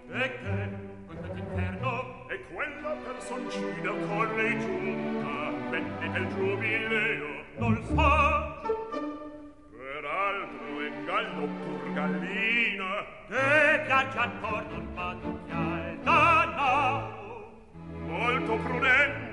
E che? Quanto inferno? E quella personcina con lei giunta venne del giubileo Non fa. Peraltro in gallo pur gallina Che piace ancor non manchial danaro. molto prudente